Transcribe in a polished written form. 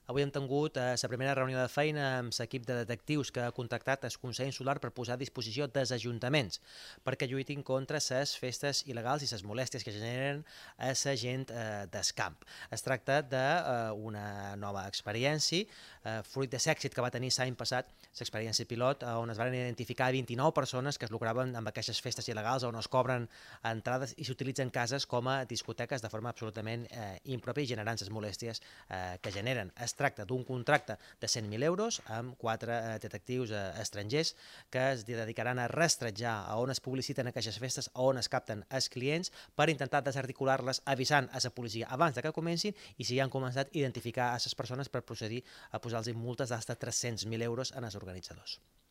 Avui hem tingut la primera reunió de feina amb l'equip de detectius que ha contactat el Consell Insular per posar a disposició dels ajuntaments perquè lluitin contra les festes il·legals i les molèsties que generen a la gent del camp. Es tracta d'una nova experiència, fruit de l'èxit que va tenir l'any passat, l'experiència pilot, on es van identificar 29 persones que es lucraven amb aquestes festes il·legals on es cobren entrades i s'utilitzen cases com a discoteques de forma absolutament impròpia i generant les molèsties que generen. Es tracta d'un contracte de 100.000 euros amb 4 detectius estrangers que es dedicaran a rastrejar a on es publiciten aquestes festes, a on es capten els clients per intentar desarticular-les avisant a la policia abans de que comencin i si ja han començat a identificar a les persones per procedir a posar-los multes d'hasta 300.000 euros en els organitzadors.